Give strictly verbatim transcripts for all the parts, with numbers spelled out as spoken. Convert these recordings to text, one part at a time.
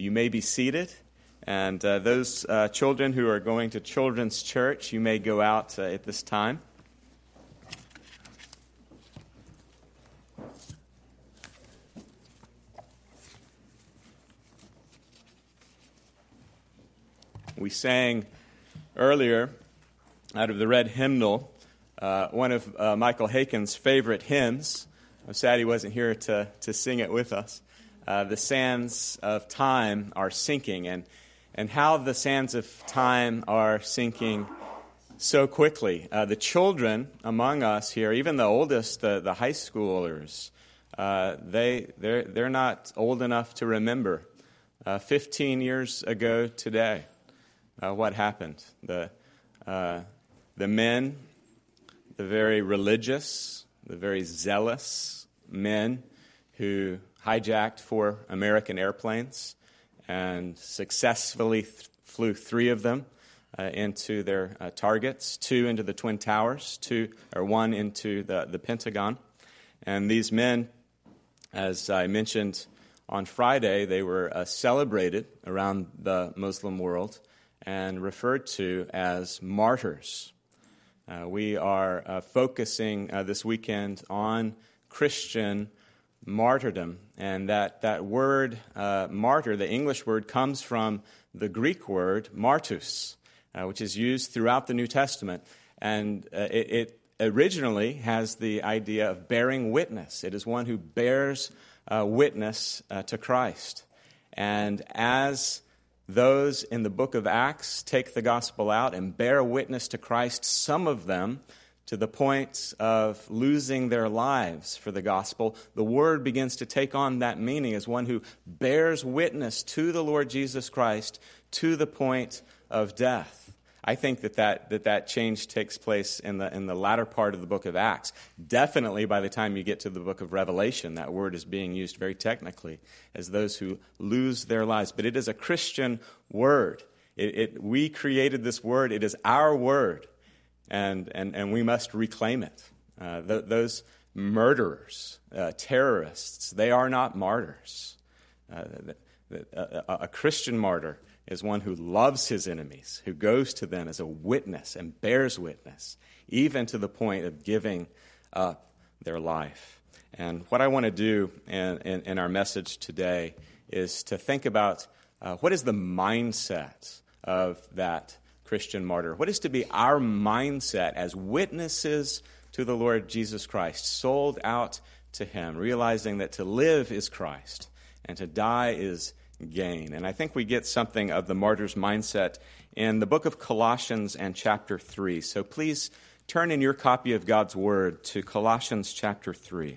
You may be seated, and uh, those uh, children who are going to children's church, you may go out uh, at this time. We sang earlier out of the red hymnal, uh, one of uh, Michael Haken's favorite hymns. I'm sad he wasn't here to, to sing it with us. Uh, the sands of time are sinking, and, and how the sands of time are sinking so quickly. Uh, the children among us here, even the oldest, the, the high schoolers, uh, they, they're, they're not old enough to remember. Uh, fifteen years ago today, uh, what happened? The, uh, the men, the very religious, the very zealous men who hijacked four American airplanes and successfully th- flew three of them uh, into their uh, targets, two into the Twin Towers, two or one into the, the Pentagon. And these men, as I mentioned on Friday, they were uh, celebrated around the Muslim world and referred to as martyrs. Uh, we are uh, focusing uh, this weekend on Christian martyrdom, and that, that word, uh, martyr, the English word, comes from the Greek word martus, uh, which is used throughout the New Testament, and uh, it, it originally has the idea of bearing witness. It is one who bears uh, witness uh, to Christ, and as those in the book of Acts take the gospel out and bear witness to Christ, some of them to the point of losing their lives for the gospel, the word begins to take on that meaning as one who bears witness to the Lord Jesus Christ to the point of death. I think that that, that, that change takes place in the, in the latter part of the book of Acts. Definitely by the time you get to the book of Revelation, that word is being used very technically as those who lose their lives. But it is a Christian word. It, it, we created this word. It is our word. And, and, and we must reclaim it. Uh, th- those murderers, uh, terrorists, they are not martyrs. Uh, the, the, a, a Christian martyr is one who loves his enemies, who goes to them as a witness and bears witness, even to the point of giving up their life. And what I want to do in, in, in our message today is to think about uh, what is the mindset of that Christian martyr. What is to be our mindset as witnesses to the Lord Jesus Christ, sold out to Him, realizing that to live is Christ and to die is gain. And I think we get something of the martyr's mindset in the book of Colossians and chapter three. So please turn in your copy of God's Word to Colossians chapter three.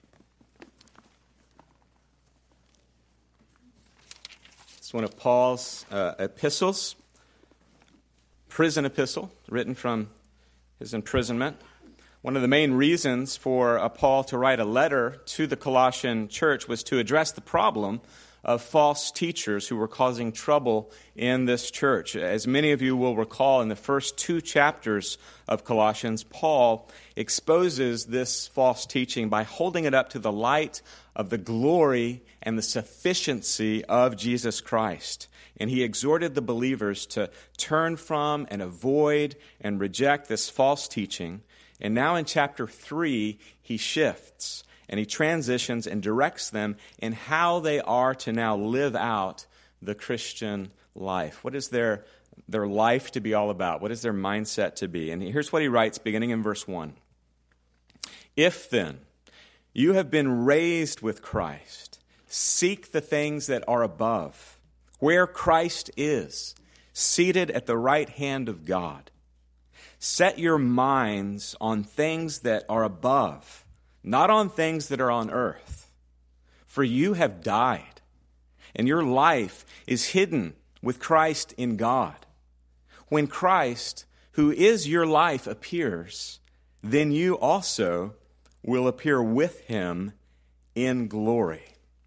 It's one of Paul's uh, epistles. Prison epistle, written from his imprisonment. One of the main reasons for uh, Paul to write a letter to the Colossian church was to address the problem of false teachers who were causing trouble in this church. As many of you will recall, in the first two chapters of Colossians, Paul exposes this false teaching by holding it up to the light of the glory and the sufficiency of Jesus Christ. And he exhorted the believers to turn from and avoid and reject this false teaching. And now in chapter three, he shifts and he transitions and directs them in how they are to now live out the Christian life. What is their, their life to be all about? What is their mindset to be? And here's what he writes beginning in verse one. If then you have been raised with Christ, seek the things that are above, where Christ is, seated at the right hand of God. Set your minds on things that are above, not on things that are on earth. For you have died, and your life is hidden with Christ in God. When Christ, who is your life, appears, then you also will appear with Him in glory.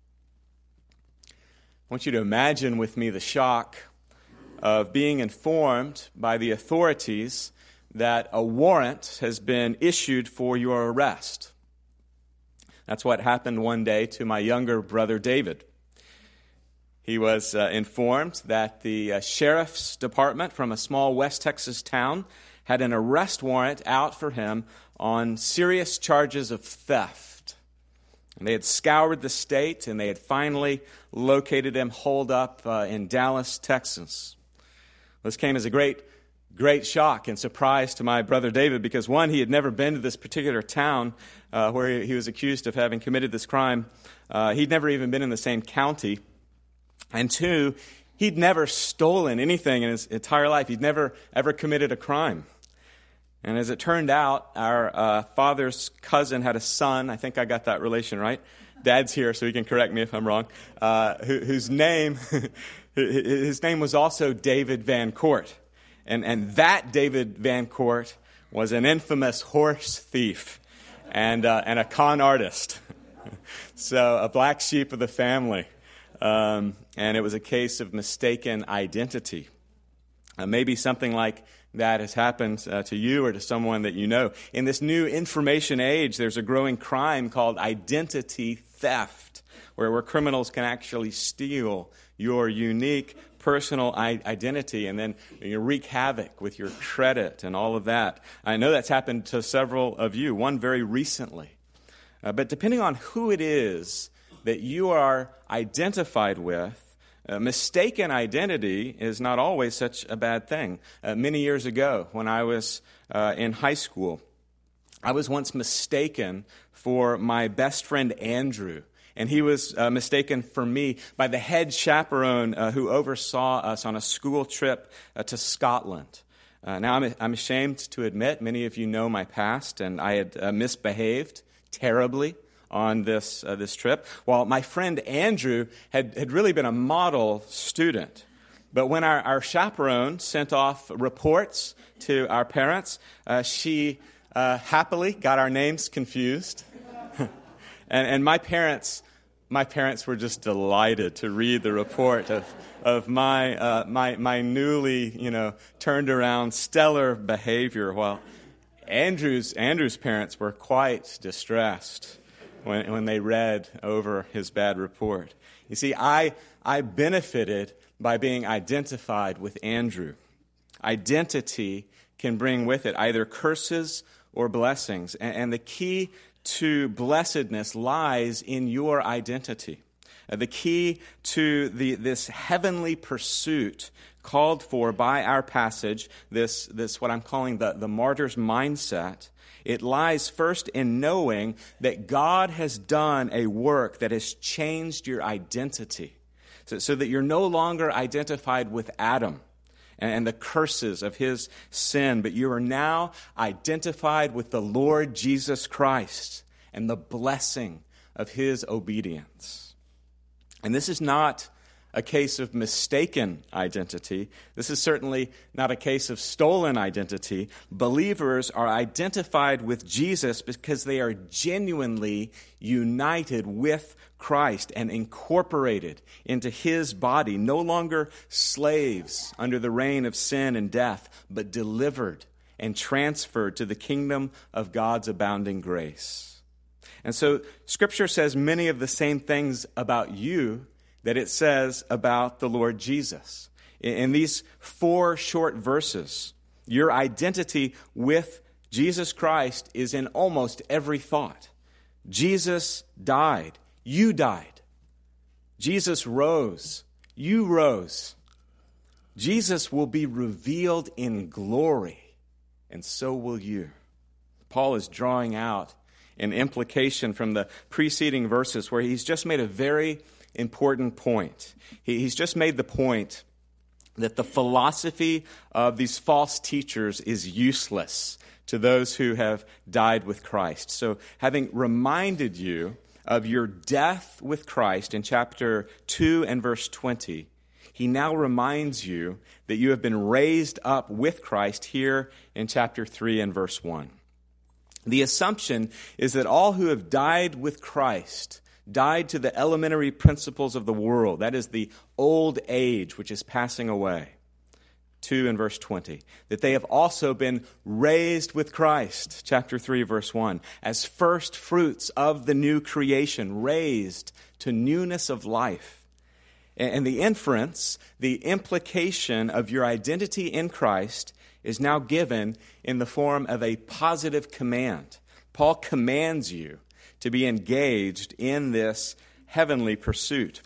I want you to imagine with me the shock of being informed by the authorities that a warrant has been issued for your arrest. That's what happened one day to my younger brother David. He was uh, informed that the uh, sheriff's department from a small West Texas town had an arrest warrant out for him on serious charges of theft. And they had scoured the state, and they had finally located him holed up uh, in Dallas, Texas. This came as a great, great shock and surprise to my brother David because, one, he had never been to this particular town uh, where he, he was accused of having committed this crime. Uh, he'd never even been in the same county. And two, he'd never stolen anything in his entire life. He'd never, ever committed a crime. And as it turned out, our uh, father's cousin had a son. I think I got that relation right. Dad's here, so he can correct me if I'm wrong. Uh, who, whose name, his name was also David Van Court. And, and that David Van Court was an infamous horse thief and, uh, and a con artist. So a black sheep of the family. Um, and it was a case of mistaken identity. Uh, maybe something like that has happened uh, to you or to someone that you know. In this new information age, there's a growing crime called identity theft, where, where criminals can actually steal your unique personal I- identity and then you know, wreak havoc with your credit and all of that. I know that's happened to several of you, one very recently. Uh, but depending on who it is that you are identified with, Uh, mistaken identity is not always such a bad thing. Uh, many years ago, when I was uh, in high school, I was once mistaken for my best friend Andrew, and he was uh, mistaken for me by the head chaperone uh, who oversaw us on a school trip uh, to Scotland. Uh, now, I'm, I'm ashamed to admit, many of you know my past, and I had uh, misbehaved terribly on this uh, this trip, while my friend Andrew had, had really been a model student. But when our, our chaperone sent off reports to our parents, uh, she uh, happily got our names confused. and, and my parents my parents were just delighted to read the report of of my uh, my my newly, you know, turned around stellar behavior, while Andrew's Andrew's parents were quite distressed when when they read over his bad report. You see, I I benefited by being identified with Andrew. Identity can bring with it either curses or blessings, and, and the key to blessedness lies in your identity. Uh, the key to the this heavenly pursuit called for by our passage, this this what I'm calling the, the martyr's mindset, it lies first in knowing that God has done a work that has changed your identity, so, so that you're no longer identified with Adam and the curses of his sin, but you are now identified with the Lord Jesus Christ and the blessing of his obedience. And this is not a case of mistaken identity. This is certainly not a case of stolen identity. Believers are identified with Jesus because they are genuinely united with Christ and incorporated into his body, no longer slaves under the reign of sin and death, but delivered and transferred to the kingdom of God's abounding grace. And so Scripture says many of the same things about you that it says about the Lord Jesus. In these four short verses, your identity with Jesus Christ is in almost every thought. Jesus died. You died. Jesus rose. You rose. Jesus will be revealed in glory, and so will you. Paul is drawing out an implication from the preceding verses where he's just made a very important point. He, he's just made the point that the philosophy of these false teachers is useless to those who have died with Christ. So having reminded you of your death with Christ in chapter two and verse twenty, he now reminds you that you have been raised up with Christ here in chapter three and verse one. The assumption is that all who have died with Christ died to the elementary principles of the world. That is the old age which is passing away. two and verse twenty. That they have also been raised with Christ, chapter three, verse one, as first fruits of the new creation, raised to newness of life. And the inference, the implication of your identity in Christ is now given in the form of a positive command. Paul commands you to be engaged in this heavenly pursuit.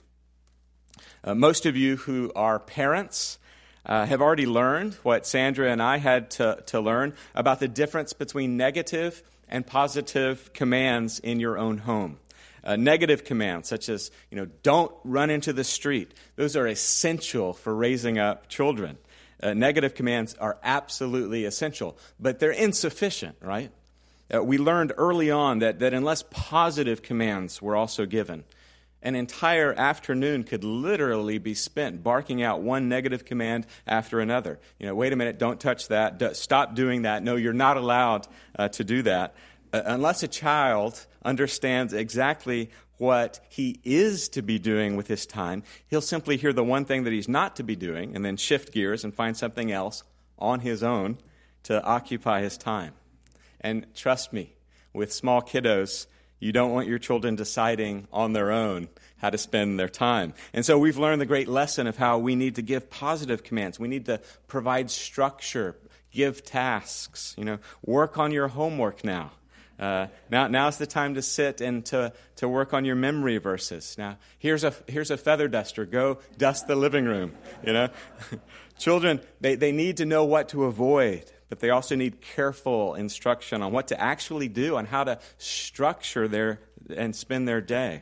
Uh, most of you who are parents uh, have already learned what Sandra and I had to, to learn about the difference between negative and positive commands in your own home. Uh, negative commands, such as, you know, don't run into the street. Those are essential for raising up children. Uh, negative commands are absolutely essential, but they're insufficient, right? Uh, we learned early on that, that unless positive commands were also given, an entire afternoon could literally be spent barking out one negative command after another. You know, wait a minute, don't touch that. D- stop doing that. No, you're not allowed uh, to do that. Uh, unless a child understands exactly what he is to be doing with his time, he'll simply hear the one thing that he's not to be doing and then shift gears and find something else on his own to occupy his time. And trust me, with small kiddos, you don't want your children deciding on their own how to spend their time. And so we've learned the great lesson of how we need to give positive commands. We need to provide structure, give tasks, you know, work on your homework now. Uh, now, now's the time to sit and to, to work on your memory verses. Now, here's a here's a feather duster. Go dust the living room. You know, children they, they need to know what to avoid, but they also need careful instruction on what to actually do, on how to structure their and spend their day.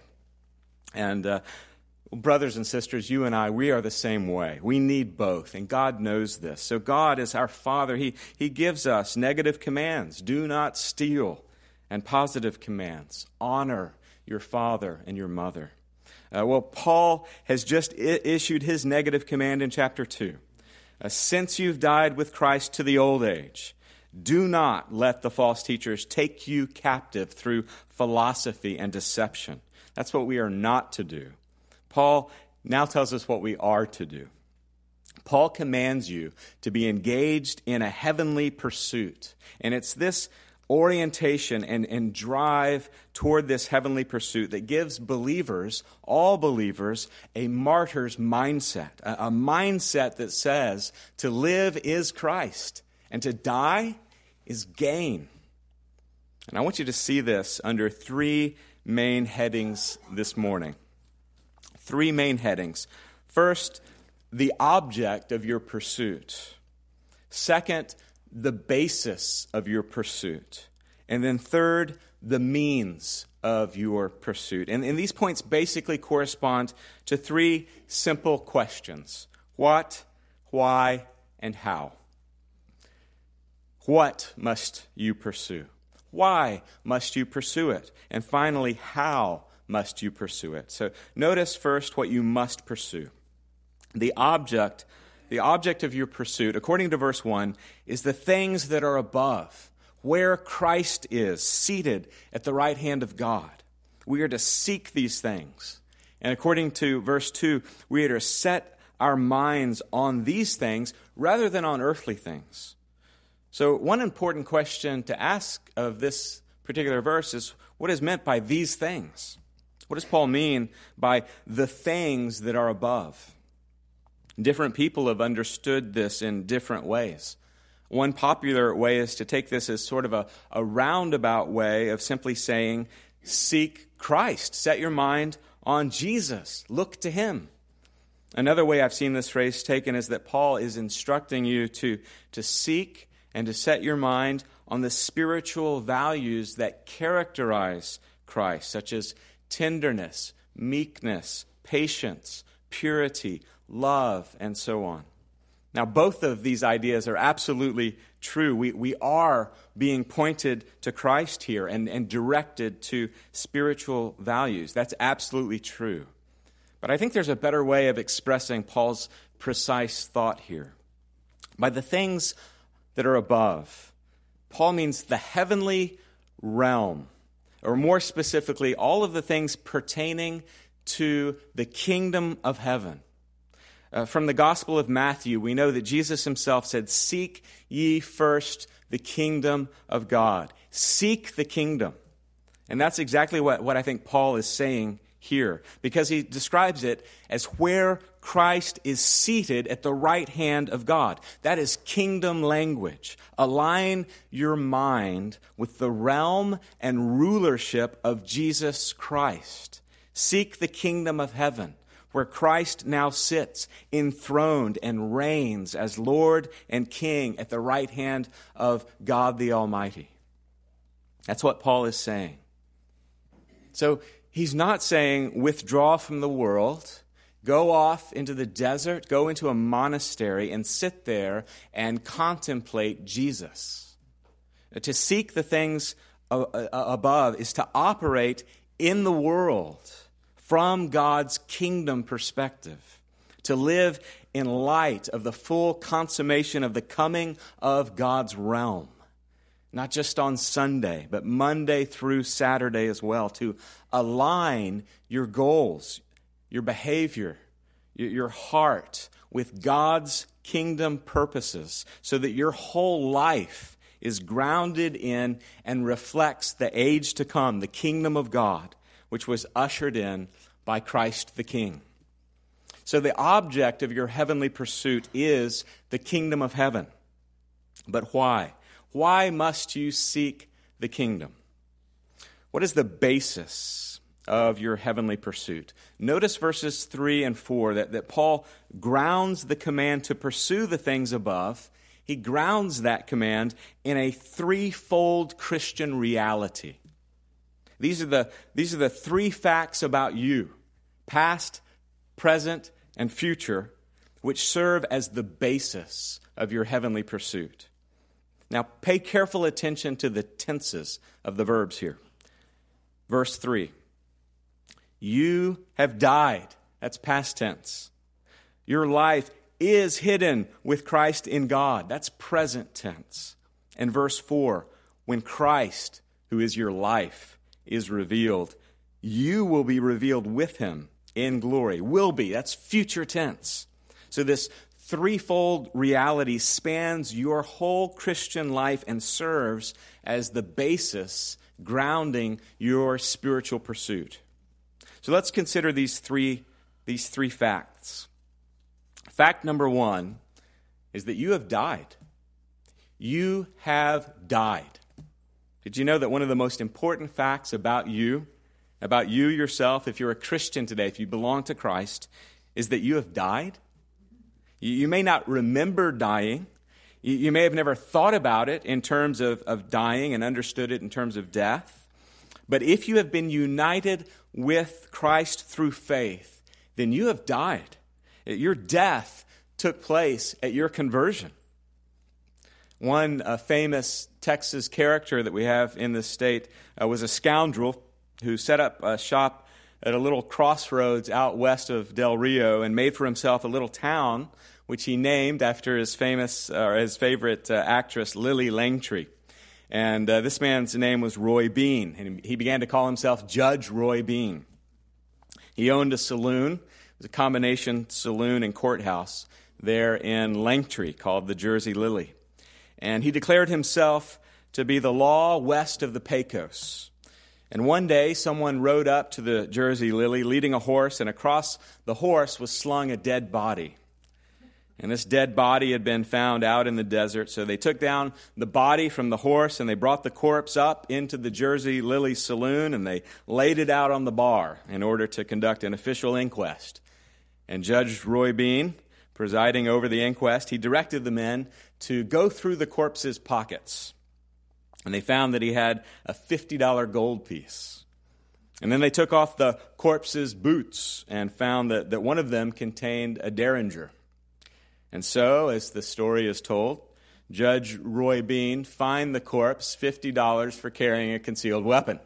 And uh, brothers and sisters, you and I, we are the same way. We need both, and God knows this. So God is our Father. He He gives us negative commands: do not steal. And positive commands: honor your father and your mother. Uh, well, Paul has just I- issued his negative command in chapter two. Uh, Since you've died with Christ to the old age, do not let the false teachers take you captive through philosophy and deception. That's what we are not to do. Paul now tells us what we are to do. Paul commands you to be engaged in a heavenly pursuit. And it's this orientation and, and drive toward this heavenly pursuit that gives believers, all believers, a martyr's mindset, a, a mindset that says to live is Christ and to die is gain. And I want you to see this under three main headings this morning. Three main headings. First, the object of your pursuit. Second, the basis of your pursuit. And then third, the means of your pursuit. And, and these points basically correspond to three simple questions: what, why, and how. What must you pursue? Why must you pursue it? And finally, how must you pursue it? So notice first what you must pursue. The object The object of your pursuit, according to verse one, is the things that are above, where Christ is, seated at the right hand of God. We are to seek these things. And according to verse two, we are to set our minds on these things rather than on earthly things. So one important question to ask of this particular verse is, what is meant by these things? What does Paul mean by the things that are above? Different people have understood this in different ways. One popular way is to take this as sort of a, a roundabout way of simply saying, seek Christ. Set your mind on Jesus. Look to Him. Another way I've seen this phrase taken is that Paul is instructing you to, to seek and to set your mind on the spiritual values that characterize Christ, such as tenderness, meekness, patience, purity, love, and so on. Now, both of these ideas are absolutely true. We, we are being pointed to Christ here and, and directed to spiritual values. That's absolutely true. But I think there's a better way of expressing Paul's precise thought here. By the things that are above, Paul means the heavenly realm, or more specifically, all of the things pertaining to the kingdom of heaven. Uh, from the Gospel of Matthew, we know that Jesus himself said, "Seek ye first the kingdom of God." Seek the kingdom. And that's exactly what, what I think Paul is saying here, because he describes it as where Christ is seated at the right hand of God. That is kingdom language. Align your mind with the realm and rulership of Jesus Christ. Seek the kingdom of heaven, where Christ now sits enthroned and reigns as Lord and King at the right hand of God the Almighty. That's what Paul is saying. So he's not saying withdraw from the world, go off into the desert, go into a monastery and sit there and contemplate Jesus. To seek the things above is to operate in the world from God's kingdom perspective, to live in light of the full consummation of the coming of God's realm. Not just on Sunday, but Monday through Saturday as well, to align your goals, your behavior, your heart with God's kingdom purposes, so that your whole life is grounded in and reflects the age to come, the kingdom of God, which was ushered in by Christ the King. So the object of your heavenly pursuit is the kingdom of heaven. But why? Why must you seek the kingdom? What is the basis of your heavenly pursuit? Notice verses three and four that, that Paul grounds the command to pursue the things above. He grounds that command in a threefold Christian reality. These are the, these are the three facts about you, past, present, and future, which serve as the basis of your heavenly pursuit. Now, pay careful attention to the tenses of the verbs here. Verse three, you have died. That's past tense. Your life is hidden with Christ in God. That's present tense. And verse four, when Christ, who is your life, is revealed, you will be revealed with him in glory. Will be, that's future tense. So this threefold reality spans your whole Christian life and serves as the basis grounding your spiritual pursuit. So let's consider these three, these three facts. Fact number one is that you have died. You have died. Did you know that one of the most important facts about you, about you yourself, if you're a Christian today, if you belong to Christ, is that you have died? You may not remember dying. You may have never thought about it in terms of, of dying and understood it in terms of death. But if you have been united with Christ through faith, then you have died. Your death took place at your conversion. One uh, famous Texas character that we have in this state uh, was a scoundrel who set up a shop at a little crossroads out west of Del Rio and made for himself a little town, which he named after his famous or uh, his favorite uh, actress, Lily Langtry. And uh, this man's name was Roy Bean, and he began to call himself Judge Roy Bean. He owned a saloon. It was a combination saloon and courthouse there in Langtry called the Jersey Lily. And he declared himself to be the law west of the Pecos. And one day, someone rode up to the Jersey Lily leading a horse, and across the horse was slung a dead body. And this dead body had been found out in the desert, so they took down the body from the horse, and they brought the corpse up into the Jersey Lily saloon, and they laid it out on the bar in order to conduct an official inquest. And Judge Roy Bean, presiding over the inquest, he directed the men to go through the corpse's pockets. And they found that he had a fifty dollars gold piece. And then they took off the corpse's boots and found that, that one of them contained a derringer. And so, as the story is told, Judge Roy Bean fined the corpse fifty dollars for carrying a concealed weapon.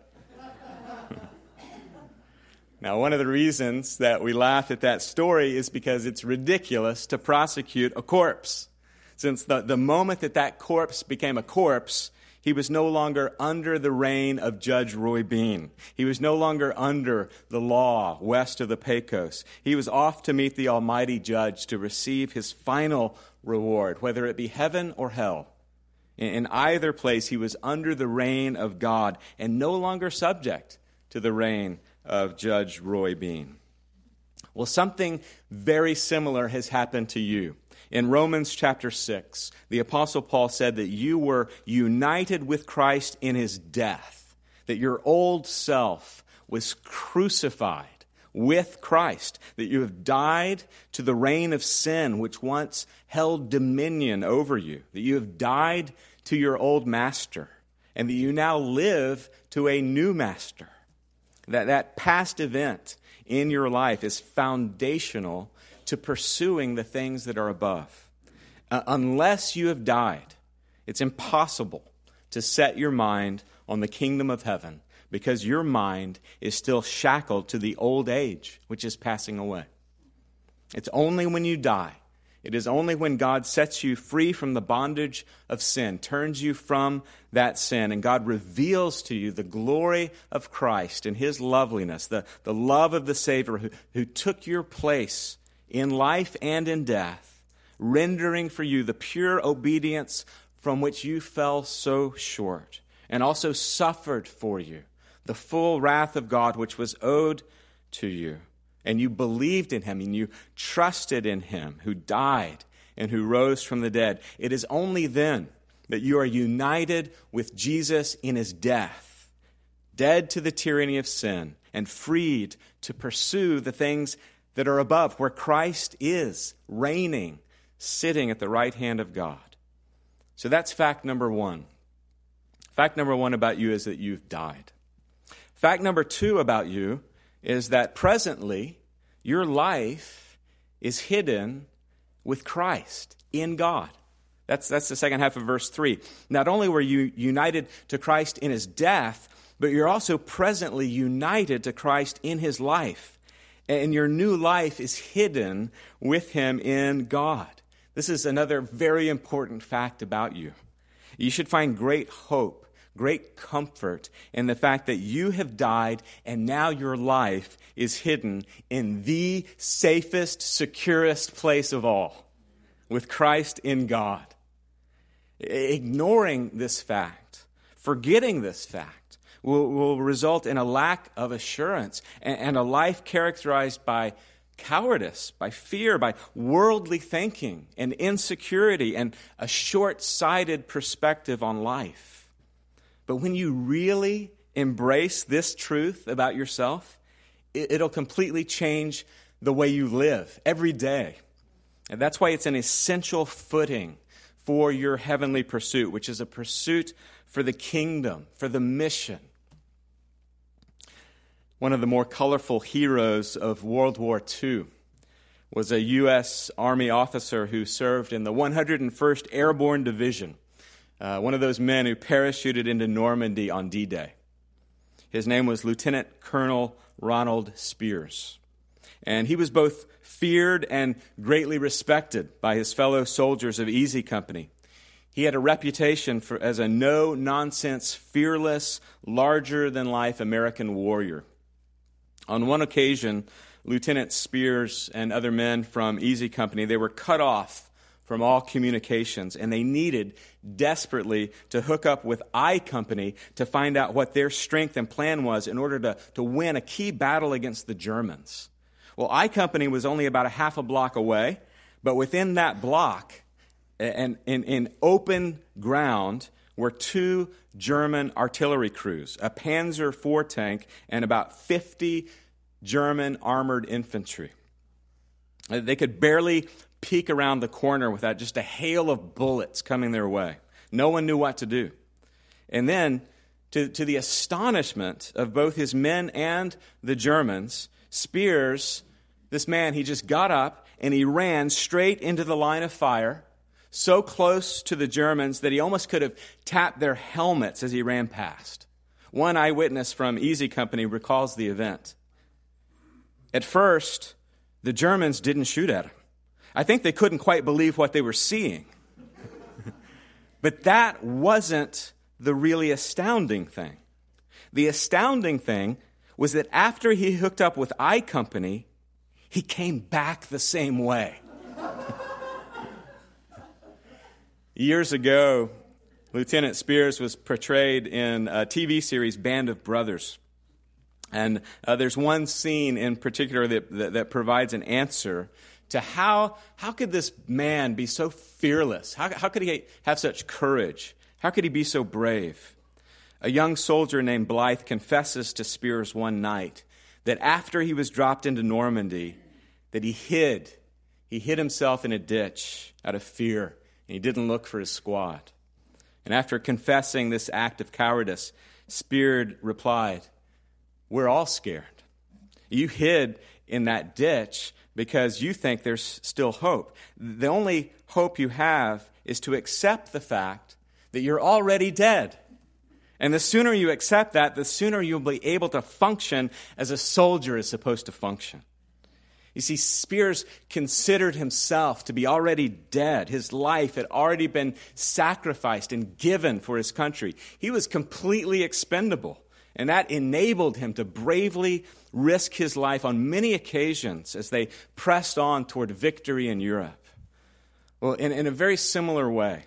Now, one of the reasons that we laugh at that story is because it's ridiculous to prosecute a corpse. Since the, the moment that that corpse became a corpse, he was no longer under the reign of Judge Roy Bean. He was no longer under the law west of the Pecos. He was off to meet the Almighty Judge to receive his final reward, whether it be heaven or hell. In, in either place, he was under the reign of God and no longer subject to the reign of Judge Roy Bean. Well, something very similar has happened to you. In Romans chapter six, the Apostle Paul said that you were united with Christ in his death, that your old self was crucified with Christ, that you have died to the reign of sin which once held dominion over you, that you have died to your old master, and that you now live to a new master. That that past event in your life is foundational to pursuing the things that are above. Uh, unless you have died, it's impossible to set your mind on the kingdom of heaven, because your mind is still shackled to the old age, which is passing away. It's only when you die, it is only when God sets you free from the bondage of sin, turns you from that sin, and God reveals to you the glory of Christ and his loveliness, the, the love of the Savior who, who took your place in life and in death, rendering for you the pure obedience from which you fell so short, and also suffered for you the full wrath of God which was owed to you. And you believed in him, and you trusted in him who died and who rose from the dead. It is only then that you are united with Jesus in his death, dead to the tyranny of sin, and freed to pursue the things that are above, where Christ is reigning, sitting at the right hand of God. So that's fact number one. Fact number one about you is that you've died. Fact number two about you is that presently your life is hidden with Christ in God. That's, that's the second half of verse three. Not only were you united to Christ in his death, but you're also presently united to Christ in his life. And your new life is hidden with him in God. This is another very important fact about you. You should find great hope, great comfort in the fact that you have died and now your life is hidden in the safest, securest place of all, with Christ in God. Ignoring this fact, forgetting this fact, will, will result in a lack of assurance and, and a life characterized by cowardice, by fear, by worldly thinking and insecurity and a short-sighted perspective on life. But when you really embrace this truth about yourself, it, it'll completely change the way you live every day. And that's why it's an essential footing for your heavenly pursuit, which is a pursuit for the kingdom, for the mission. One of the more colorful heroes of World War Two was a U S Army officer who served in the one hundred first Airborne Division, uh, one of those men who parachuted into Normandy on D-Day. His name was Lieutenant Colonel Ronald Spears. And he was both feared and greatly respected by his fellow soldiers of Easy Company. He had a reputation for, as a no-nonsense, fearless, larger-than-life American warrior. On one occasion, Lieutenant Spears and other men from Easy Company, they were cut off from all communications, and they needed desperately to hook up with I Company to find out what their strength and plan was in order to, to win a key battle against the Germans. Well, I Company was only about a half a block away, but within that block, and in, in open ground, were two German artillery crews, a Panzer four tank, and about fifty German armored infantry. They could barely peek around the corner without just a hail of bullets coming their way. No one knew what to do. And then, to, to the astonishment of both his men and the Germans, Spears, this man, he just got up and he ran straight into the line of fire, so close to the Germans that he almost could have tapped their helmets as he ran past. One eyewitness from Easy Company recalls the event. At first, the Germans didn't shoot at him. I think they couldn't quite believe what they were seeing. But that wasn't the really astounding thing. The astounding thing was that after he hooked up with I Company, he came back the same way. Years ago, Lieutenant Spears was portrayed in a T V series, Band of Brothers. And uh, there's one scene in particular that, that, that provides an answer to how, how could this man be so fearless? How, how could he have such courage? How could he be so brave? A young soldier named Blythe confesses to Spiers one night that after he was dropped into Normandy, that he hid. He hid himself in a ditch out of fear, and he didn't look for his squad. And after confessing this act of cowardice, Spiers replied, "We're all scared. You hid in that ditch because you think there's still hope. The only hope you have is to accept the fact that you're already dead. And the sooner you accept that, the sooner you'll be able to function as a soldier is supposed to function." You see, Spiers considered himself to be already dead. His life had already been sacrificed and given for his country. He was completely expendable. And that enabled him to bravely risk his life on many occasions as they pressed on toward victory in Europe. Well, in, in a very similar way,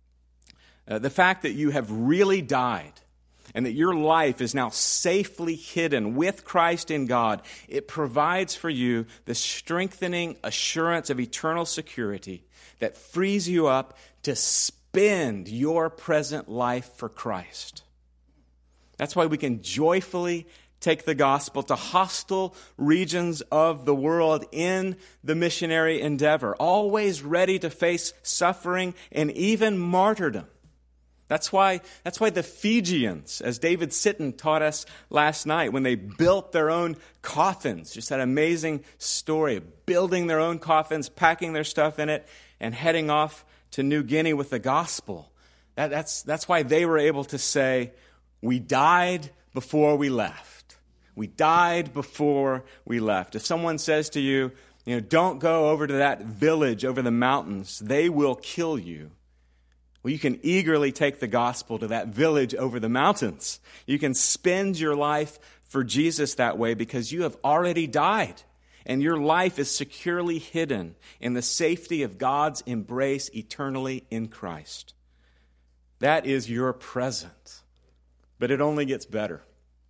uh, the fact that you have really died and that your life is now safely hidden with Christ in God, it provides for you the strengthening assurance of eternal security that frees you up to spend your present life for Christ. That's why we can joyfully take the gospel to hostile regions of the world in the missionary endeavor, always ready to face suffering and even martyrdom. That's why, that's why the Fijians, as David Sitton taught us last night, when they built their own coffins, just that amazing story of building their own coffins, packing their stuff in it, and heading off to New Guinea with the gospel. That, that's, that's why they were able to say, "We died before we left. We died before we left." If someone says to you, you know, "Don't go over to that village over the mountains, they will kill you," well, you can eagerly take the gospel to that village over the mountains. You can spend your life for Jesus that way because you have already died, and your life is securely hidden in the safety of God's embrace eternally in Christ. That is your present. But it only gets better.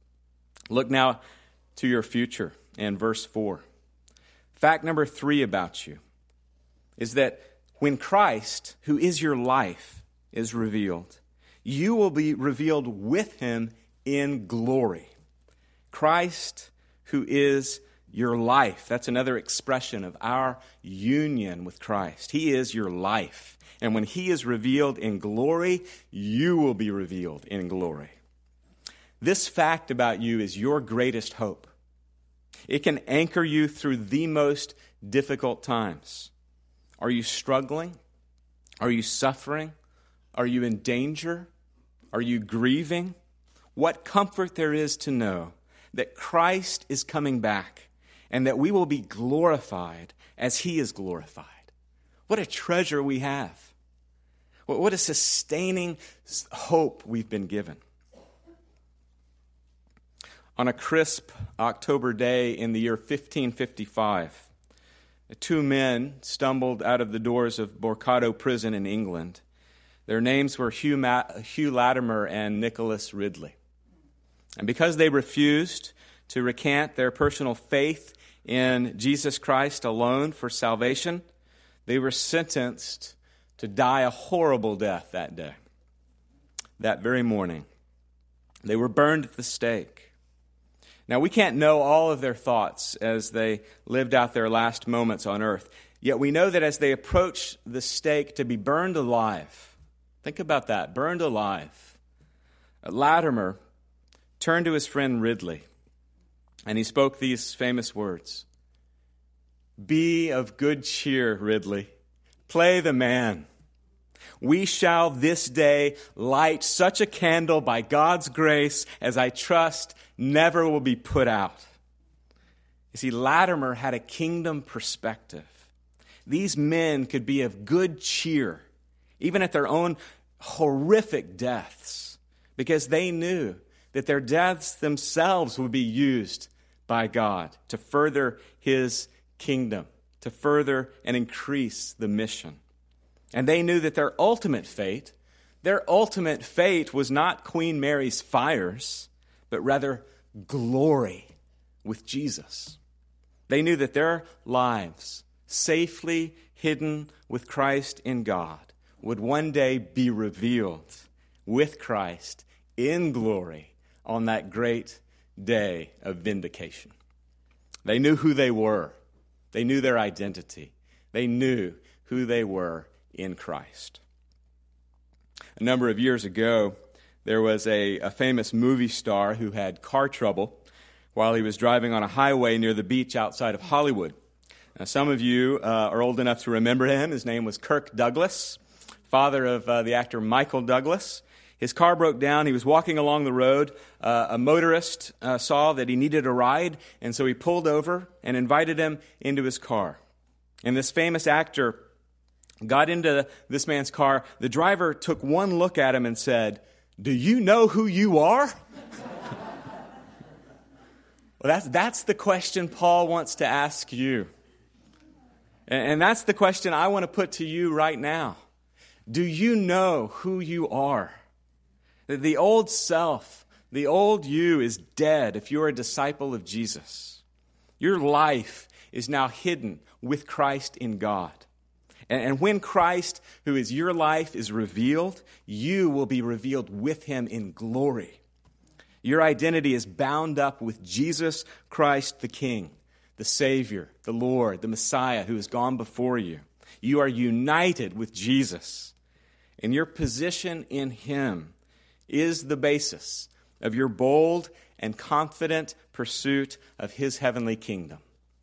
Look now to your future in verse four. Fact number three about you is that when Christ, who is your life, is revealed, you will be revealed with him in glory. Christ, who is your life. That's another expression of our union with Christ. He is your life. And when he is revealed in glory, you will be revealed in glory. This fact about you is your greatest hope. It can anchor you through the most difficult times. Are you struggling? Are you suffering? Are you in danger? Are you grieving? What comfort there is to know that Christ is coming back and that we will be glorified as he is glorified. What a treasure we have. What a sustaining hope we've been given. On a crisp October day in the year fifteen fifty-five, two men stumbled out of the doors of Borcado Prison in England. Their names were Hugh, Ma- Hugh Latimer and Nicholas Ridley. And because they refused to recant their personal faith in Jesus Christ alone for salvation, they were sentenced to die a horrible death that day. That very morning, they were burned at the stake. Now, we can't know all of their thoughts as they lived out their last moments on earth, yet we know that as they approached the stake to be burned alive, think about that, burned alive, Latimer turned to his friend Ridley, and he spoke these famous words: "Be of good cheer, Ridley. Play the man. We shall this day light such a candle by God's grace as I trust never will be put out." You see, Latimer had a kingdom perspective. These men could be of good cheer, even at their own horrific deaths, because they knew that their deaths themselves would be used by God to further his kingdom, to further and increase the mission. And they knew that their ultimate fate, their ultimate fate was not Queen Mary's fires, but rather glory with Jesus. They knew that their lives, safely hidden with Christ in God, would one day be revealed with Christ in glory on that great day of vindication. They knew who they were. They knew their identity. They knew who they were in Christ. A number of years ago, there was a, a famous movie star who had car trouble while he was driving on a highway near the beach outside of Hollywood. Now, some of you uh, are old enough to remember him. His name was Kirk Douglas, father of uh, the actor Michael Douglas. His car broke down. He was walking along the road. Uh, a motorist uh, saw that he needed a ride, and so he pulled over and invited him into his car. And this famous actor got into this man's car. The driver took one look at him and said, "Do you know who you are?" Well, that's, that's the question Paul wants to ask you. And, and that's the question I want to put to you right now. Do you know who you are? The old self, the old you is dead if you're a disciple of Jesus. Your life is now hidden with Christ in God. And when Christ, who is your life, is revealed, you will be revealed with him in glory. Your identity is bound up with Jesus Christ the King, the Savior, the Lord, the Messiah who has gone before you. You are united with Jesus. And your position in him is the basis of your bold and confident pursuit of his heavenly kingdom.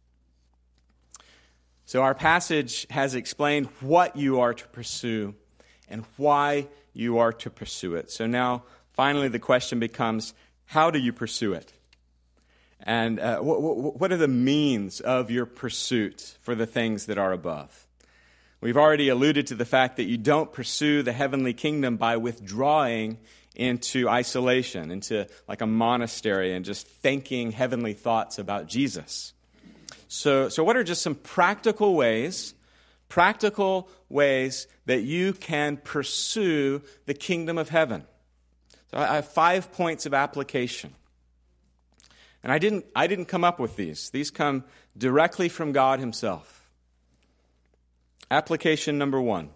So our passage has explained what you are to pursue and why you are to pursue it. So now, finally, the question becomes, how do you pursue it? And uh, wh- what are the means of your pursuit for the things that are above? We've already alluded to the fact that you don't pursue the heavenly kingdom by withdrawing into isolation, into like a monastery and just thinking heavenly thoughts about Jesus. So, so what are just some practical ways, practical ways that you can pursue the kingdom of heaven? So I have five points of application. And I didn't, I didn't come up with these. These come directly from God himself. Application number one.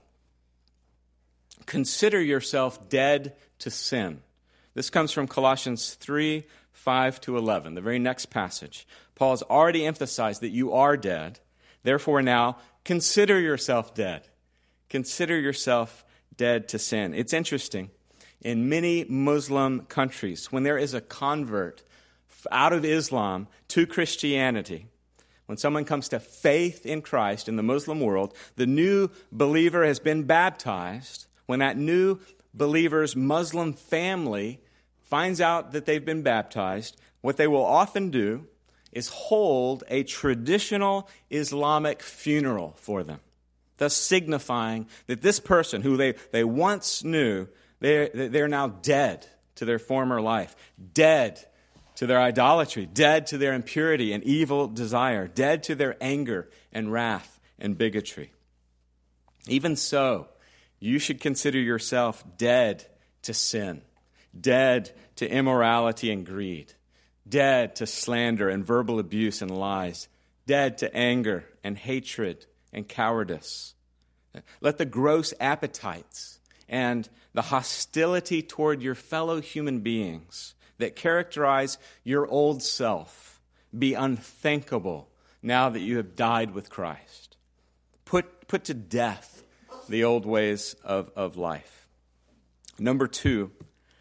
Consider yourself dead to sin. This comes from Colossians three, five to eleven, the very next passage. Paul has already emphasized that you are dead. Therefore now, consider yourself dead. Consider yourself dead to sin. It's interesting. In many Muslim countries, when there is a convert out of Islam to Christianity, when someone comes to faith in Christ in the Muslim world, the new believer has been baptized. When that new believer's Muslim family finds out that they've been baptized, what they will often do is hold a traditional Islamic funeral for them, thus signifying that this person who they, they once knew, they're, they're now dead to their former life, dead to their idolatry, dead to their impurity and evil desire, dead to their anger and wrath and bigotry. Even so, you should consider yourself dead to sin, dead to immorality and greed, dead to slander and verbal abuse and lies, dead to anger and hatred and cowardice. Let the gross appetites and the hostility toward your fellow human beings that characterize your old self be unthinkable now that you have died with Christ. Put, put to death the old ways of, of life. Number two,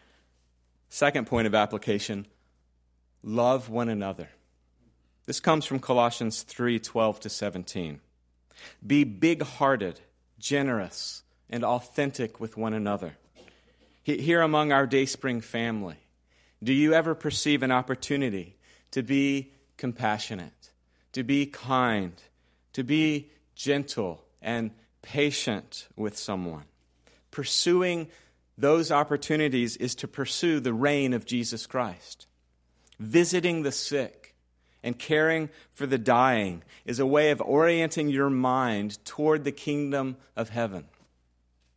second point of application, love one another. This comes from Colossians three, twelve to seventeen. Be big-hearted, generous, and authentic with one another. Here among our Dayspring family, do you ever perceive an opportunity to be compassionate, to be kind, to be gentle and patient with someone? Pursuing those opportunities is to pursue the reign of Jesus Christ. Visiting the sick and caring for the dying is a way of orienting your mind toward the kingdom of heaven.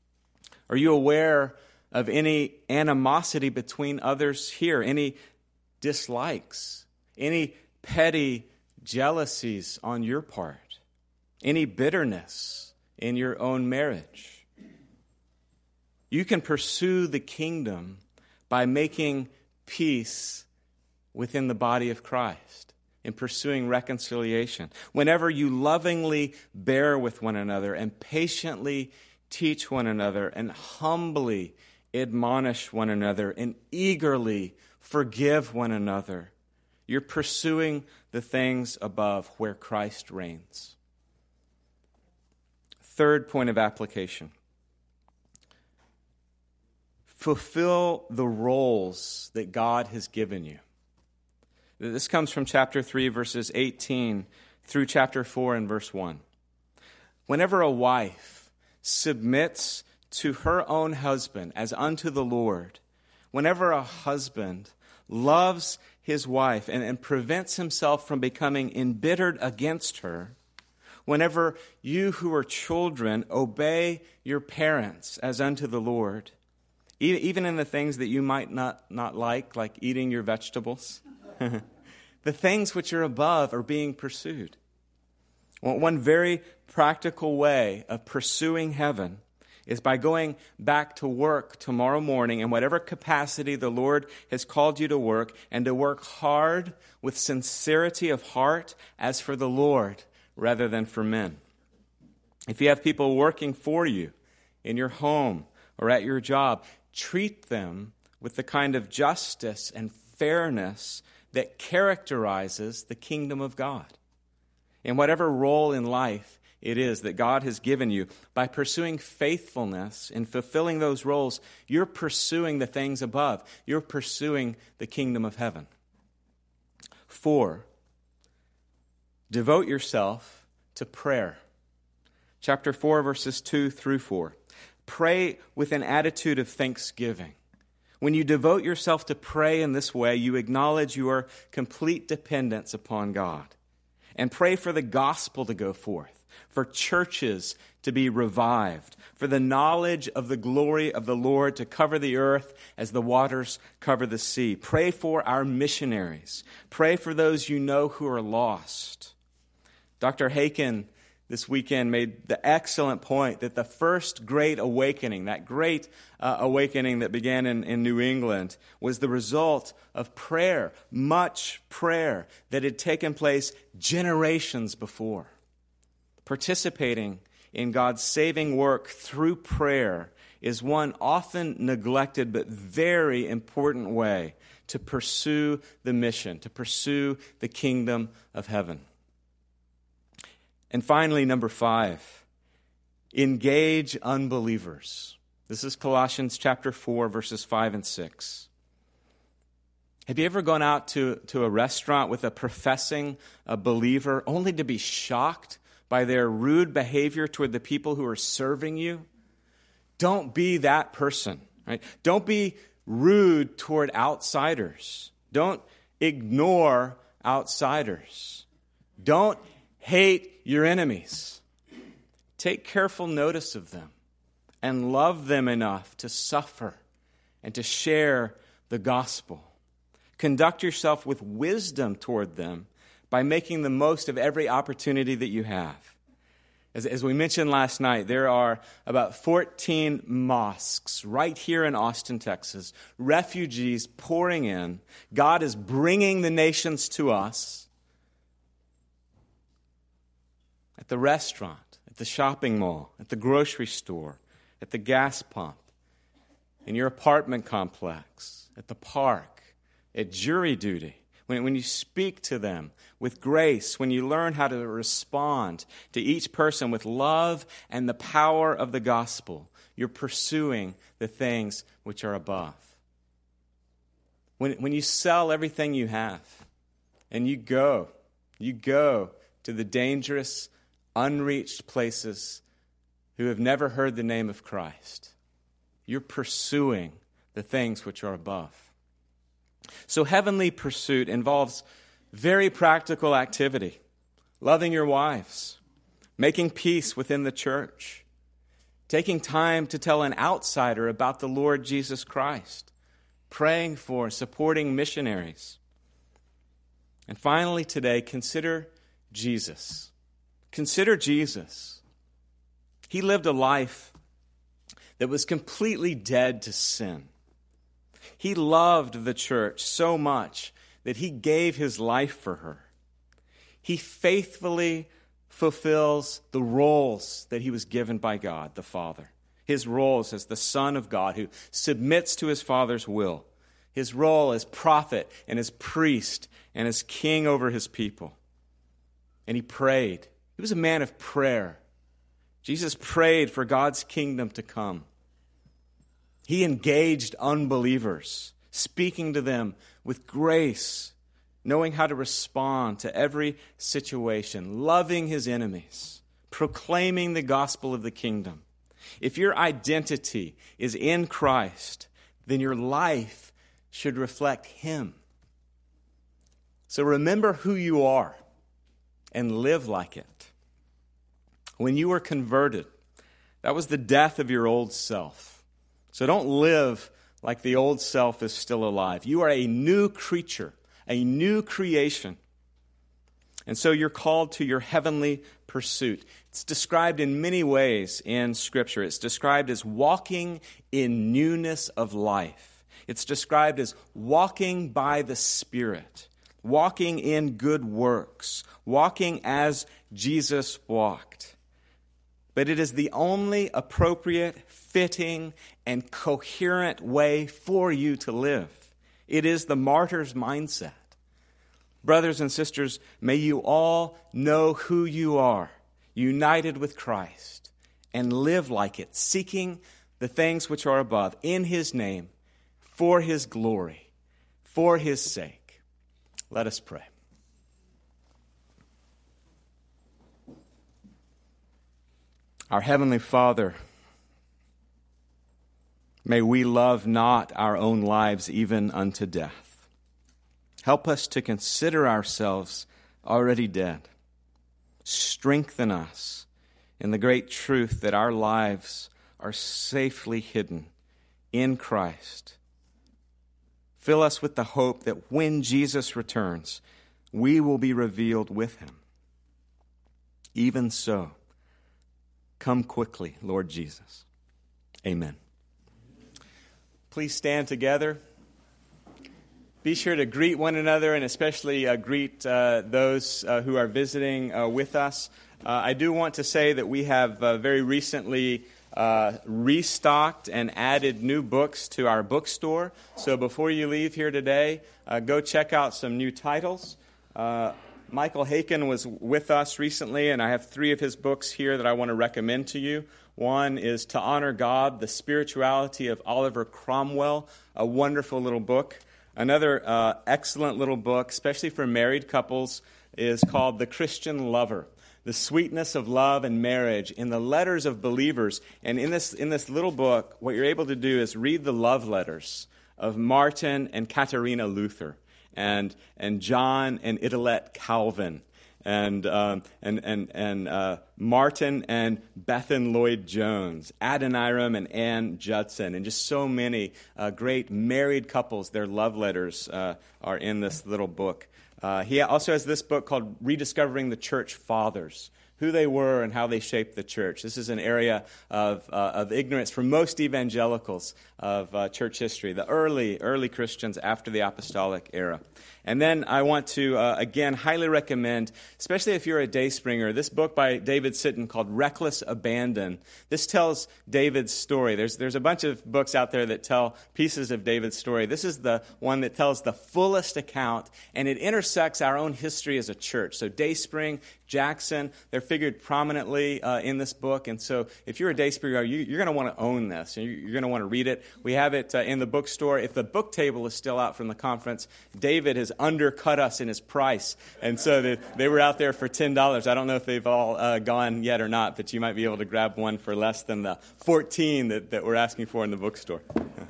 Are you aware of any animosity between others here? Any dislikes, any petty jealousies on your part, any bitterness in your own marriage. You can pursue the kingdom by making peace within the body of Christ, in pursuing reconciliation. Whenever you lovingly bear with one another and patiently teach one another and humbly admonish one another and eagerly forgive one another, you're pursuing the things above where Christ reigns. Third point of application. Fulfill the roles that God has given you. This comes from chapter three, verses eighteen through chapter four and verse one. Whenever a wife submits to her own husband as unto the Lord, whenever a husband loves his wife and, and prevents himself from becoming embittered against her, whenever you who are children obey your parents as unto the Lord, even in the things that you might not, not like, like eating your vegetables, the things which are above are being pursued. One very practical way of pursuing heaven is by going back to work tomorrow morning in whatever capacity the Lord has called you to work, and to work hard with sincerity of heart as for the Lord rather than for men. If you have people working for you in your home or at your job, treat them with the kind of justice and fairness that characterizes the kingdom of God. In whatever role in life it is that God has given you, by pursuing faithfulness in fulfilling those roles, you're pursuing the things above. You're pursuing the kingdom of heaven. Four, devote yourself to prayer. Chapter four, verses two through four. Pray with an attitude of thanksgiving. When you devote yourself to pray in this way, you acknowledge your complete dependence upon God. And pray for the gospel to go forth, for churches to be revived, for the knowledge of the glory of the Lord to cover the earth as the waters cover the sea. Pray for our missionaries. Pray for those you know who are lost. Doctor Haken this weekend made the excellent point that the first great awakening, that great uh, awakening that began in, in New England, was the result of prayer, much prayer that had taken place generations before. Participating in God's saving work through prayer is one often neglected but very important way to pursue the mission, to pursue the kingdom of heaven. And finally, number five, engage unbelievers. This is Colossians chapter four, verses five and six. Have you ever gone out to, to a restaurant with a professing a believer only to be shocked by their rude behavior toward the people who are serving you? Don't be that person, right? Don't be rude toward outsiders. Don't ignore outsiders. Don't hate your enemies. Take careful notice of them and love them enough to suffer and to share the gospel. Conduct yourself with wisdom toward them by making the most of every opportunity that you have. As, as we mentioned last night, there are about fourteen mosques right here in Austin, Texas. Refugees pouring in. God is bringing the nations to us. At the restaurant, at the shopping mall, at the grocery store, at the gas pump, in your apartment complex, at the park, at jury duty. When, when you speak to them with grace, when you learn how to respond to each person with love and the power of the gospel, you're pursuing the things which are above. When, when you sell everything you have and you go, you go to the dangerous, unreached places who have never heard the name of Christ, you're pursuing the things which are above. So heavenly pursuit involves very practical activity. Loving your wives, making peace within the church, taking time to tell an outsider about the Lord Jesus Christ, praying for, supporting missionaries, And finally today, consider Jesus. Consider Jesus. He lived a life that was completely dead to sin. He loved the church so much that he gave his life for her. He faithfully fulfills the roles that he was given by God, the Father. His roles as the Son of God who submits to his Father's will. His role as prophet and as priest and as king over his people. And he prayed. He was a man of prayer. Jesus prayed for God's kingdom to come. He engaged unbelievers, speaking to them with grace, knowing how to respond to every situation, loving his enemies, proclaiming the gospel of the kingdom. If your identity is in Christ, then your life should reflect him. So remember who you are and live like it. When you were converted, that was the death of your old self. So don't live like the old self is still alive. You are a new creature, a new creation. And so you're called to your heavenly pursuit. It's described in many ways in Scripture. It's described as walking in newness of life. It's described as walking by the Spirit, walking in good works, walking as Jesus walked. But it is the only appropriate, fitting, and coherent way for you to live. It is the martyr's mindset. Brothers and sisters, may you all know who you are, united with Christ, and live like it, seeking the things which are above, in his name, for his glory, for his sake. Let us pray. Our Heavenly Father, may we love not our own lives even unto death. Help us to consider ourselves already dead. Strengthen us in the great truth that our lives are safely hidden in Christ. Fill us with the hope that when Jesus returns, we will be revealed with him. Even so, come quickly, Lord Jesus. Amen. Please stand together. Be sure to greet one another and especially uh, greet uh, those uh, who are visiting uh, with us. Uh, I do want to say that we have uh, very recently uh, restocked and added new books to our bookstore. So before you leave here today, uh, go check out some new titles. Uh, Michael Haykin was with us recently, and I have three of his books here that I want to recommend to you. One is To Honor God, The Spirituality of Oliver Cromwell, a wonderful little book. Another uh, excellent little book, especially for married couples, is called The Christian Lover, The Sweetness of Love and Marriage in the Letters of Believers. And in this, in this little book, what you're able to do is read the love letters of Martin and Katharina Luther, and and John and Idelette Calvin, and um, and and and uh, Martin and Bethan Lloyd Jones, Adoniram and Ann Judson, and just so many uh, great married couples. Their love letters uh, are in this little book. Uh, he also has this book called Rediscovering the Church Fathers, who they were and how they shaped the church. This is an area of uh, of ignorance for most evangelicals of uh, church history, the early, early Christians after the apostolic era. And then I want to, uh, again, highly recommend, especially if you're a Dayspringer, this book by David Sitton called Reckless Abandon. This tells David's story. There's there's a bunch of books out there that tell pieces of David's story. This is the one that tells the fullest account, and it intersects our own history as a church. So Dayspring, Jackson, they're figured prominently uh, in this book. And so if you're a Dayspringer, you, you're going to want to own this, and you're going to want to read it. We have it uh, in the bookstore. If the book table is still out from the conference, David has undercut us in his price. And so they, they were out there for ten dollars. I don't know if they've all uh, gone yet or not, but you might be able to grab one for less than the fourteen that, that we're asking for in the bookstore.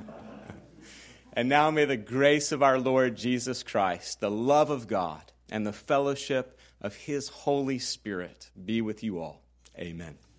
And now may the grace of our Lord Jesus Christ, the love of God, and the fellowship of his Holy Spirit be with you all. Amen.